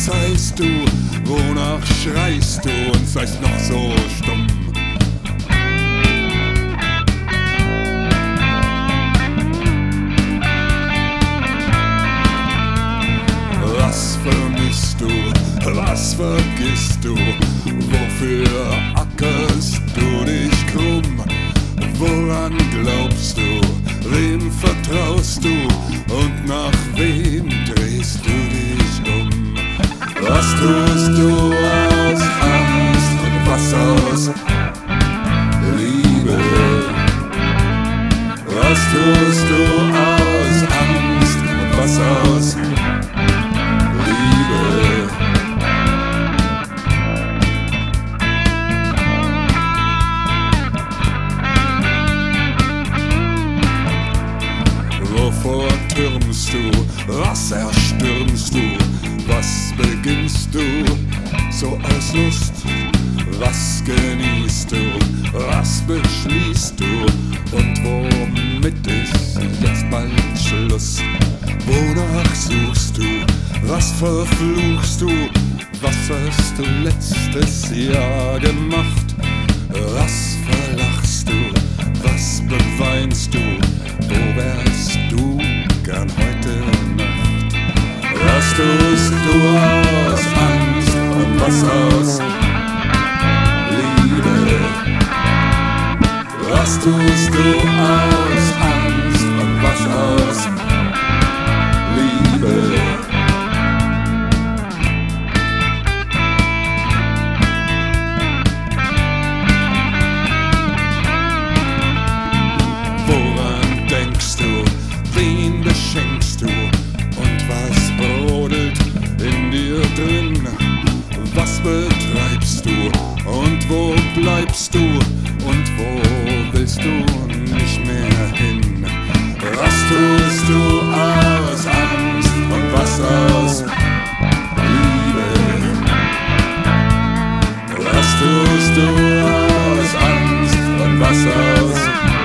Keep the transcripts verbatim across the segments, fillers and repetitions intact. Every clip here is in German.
Was heißt du, wonach schreist du und seist noch so stumm? Was vermisst du, was vergisst du, wofür ackerst du dich krumm? Woran glaubst du, wem vertraust du und nach wem drehst du dich um? Was tust du aus Angst und was aus Liebe? Was tust du aus Angst und was aus Liebe? Wovor türmst du, was erstürmst du, was beginnst du so aus Lust? Was genießt du, was beschließt du und womit ist jetzt bald Schluss? Wonach suchst du, was verfluchst du, was hast du letztes Jahr gemacht? Was verlachst du, was beweinst du, wo wärst du gern heute Nacht? Was tust du aus Angst und was aus Liebe? Was tust du aus Angst und was aus Liebe? Woran denkst du, wen beschenkst du und was brodelt in dir drin? Was betreibst du und wo bleibst du und wo willst du nicht mehr hin? Was tust du aus Angst und was aus Liebe? Was tust du aus Angst und was aus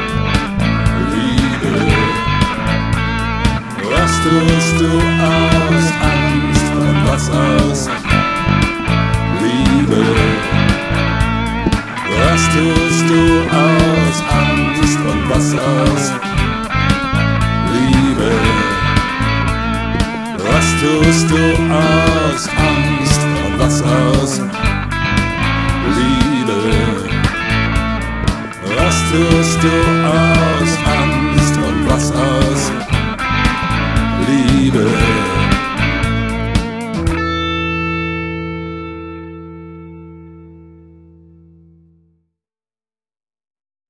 Liebe? Was tust du aus Angst und was aus Liebe? Was tust du aus Angst und was aus Liebe? Was tust du aus Angst und was aus Liebe? Was tust du aus